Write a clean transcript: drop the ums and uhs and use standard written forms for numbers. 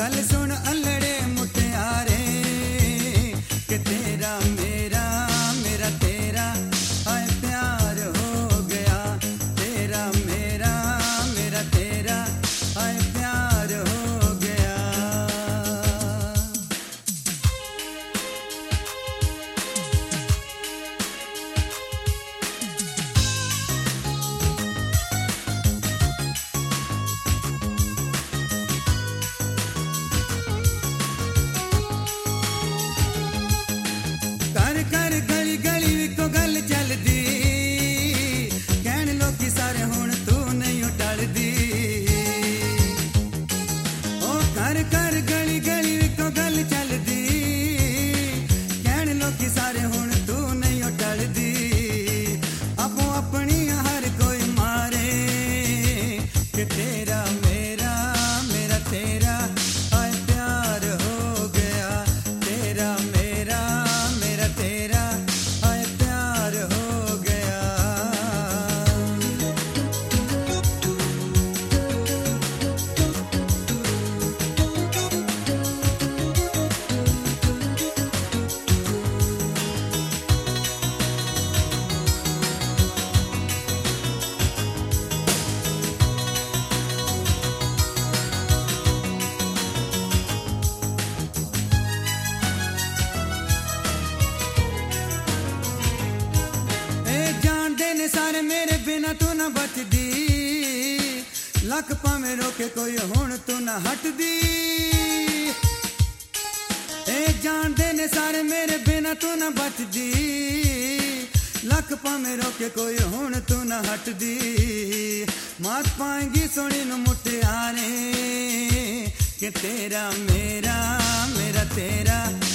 गल सुन अल्लड़े मुटियारे कि तेरा मेरा मेरा तेरा हाय प्यार हो गया। तेरा मेरा मेरा तेरा हाय प्यार हो गया। कर कर गली गली विको गल चलदी कहन लोकी सारे हुण तू नहीं टलदी। ओ कर कर गली गली विको गल चलदी कहन लोकी सारे हुण तू नहीं टलदी। आपो अपनी हर कोई मारे कि तेरा मेरा मेरा तेरा हाय प्यार हो गया। तेरा मेरा मेरा तेरा हाय प्यार हो गया। जानदे ने सारे मेरे बिना तू ना बचदी। लख भावें रोके कोई हुण तू ना हटदी। जानदे ने सारे मेरे बिना तू ना बचदी। लख भावें रोके कोई हुण तू ना हटदी। मात पाएंगी सोनी नू मुटियारे कि तेरा मेरा मेरा तेरा